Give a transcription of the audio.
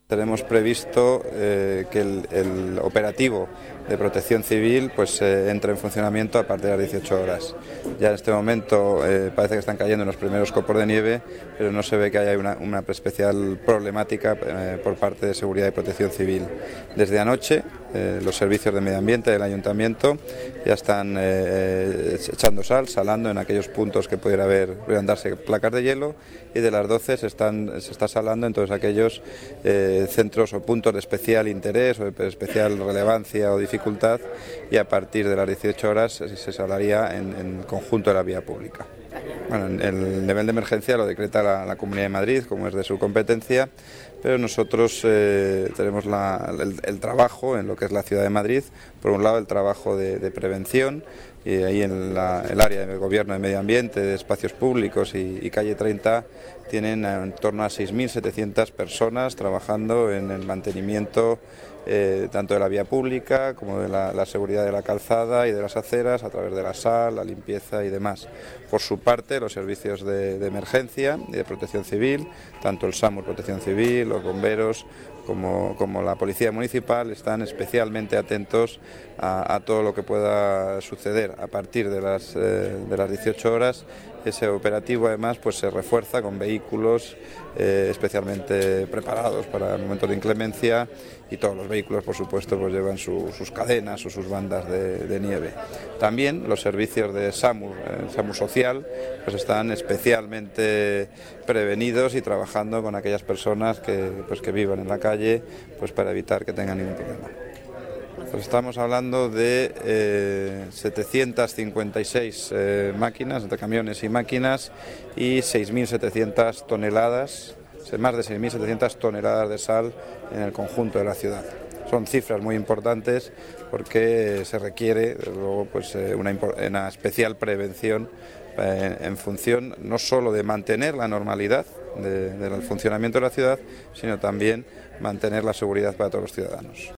Tenemos previsto que el operativo de protección civil entre en funcionamiento a partir de las 18 horas. Ya en este momento parece que están cayendo los primeros copos de nieve, pero no se ve que haya una especial problemática por parte de seguridad y protección civil. Desde anoche los servicios de medio ambiente del ayuntamiento ya están echando salando en aquellos puntos que pudieran darse placas de hielo, y de las 12 se está salando en todos aquellos centros o puntos de especial interés o de especial relevancia o dificultad, y a partir de las 18 horas se salaría en conjunto de la vía pública. Bueno, el nivel de emergencia lo decreta la Comunidad de Madrid, como es de su competencia, pero nosotros tenemos el trabajo en lo que es la Ciudad de Madrid. Por un lado, el trabajo de prevención, y ahí en el área del Gobierno de Medio Ambiente, de Espacios Públicos y Calle 30, tienen en torno a 6.700 personas trabajando en el mantenimiento tanto de la vía pública como de la seguridad de la calzada y de las aceras, a través de la sal, la limpieza y demás. Por su parte, los servicios de emergencia y de protección civil, tanto el SAMUR Protección Civil, los bomberos, como la Policía Municipal, están especialmente atentos a todo lo que pueda suceder a partir de las 18 horas. Ese operativo además se refuerza con vehículos especialmente preparados para momentos de inclemencia, y todos los vehículos, por supuesto, llevan sus cadenas o sus bandas de nieve. También los servicios de SAMUR Social están especialmente prevenidos y trabajando con aquellas personas que vivan en la calle, para evitar que tengan ningún problema. Estamos hablando de 756 máquinas, entre camiones y máquinas, y 6.700 toneladas, más de 6.700 toneladas de sal en el conjunto de la ciudad. Son cifras muy importantes porque se requiere luego una especial prevención en función no solo de mantener la normalidad del funcionamiento de la ciudad, sino también mantener la seguridad para todos los ciudadanos.